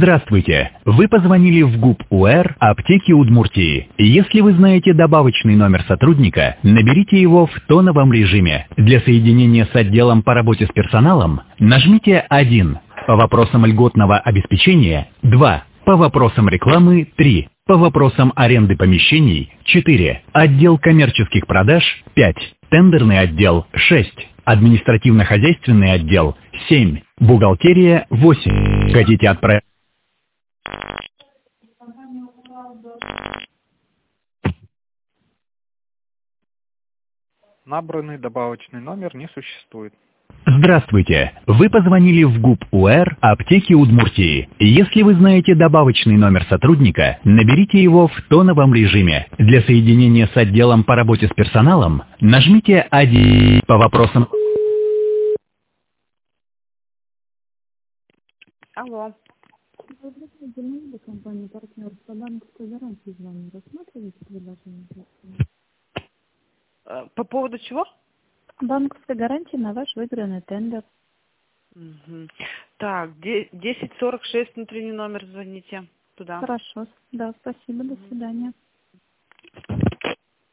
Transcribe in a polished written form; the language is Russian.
Здравствуйте! Вы позвонили в ГУП УР аптеки Удмуртии. Если вы знаете добавочный номер сотрудника, наберите его в тоновом режиме. Для соединения с отделом по работе с персоналом нажмите 1. По вопросам льготного обеспечения 2. По вопросам рекламы 3. По вопросам аренды помещений 4. Отдел коммерческих продаж 5. Тендерный отдел 6. Административно-хозяйственный отдел 7. Бухгалтерия 8. Хотите отправить? Набранный добавочный номер не существует. Здравствуйте! Вы позвонили в ГУП УР аптеки Удмуртии. Если вы знаете добавочный номер сотрудника, наберите его в тоновом режиме. Для соединения с отделом по работе с персоналом нажмите 1. По вопросам... Алло. Для компании партнер по банковской гарантии звоню. Рассматриваете предложение? По поводу чего? Банковской гарантии на ваш выигранный тендер. Угу. Так, 1046 внутренний номер, звоните туда. Хорошо. Да, спасибо. До свидания.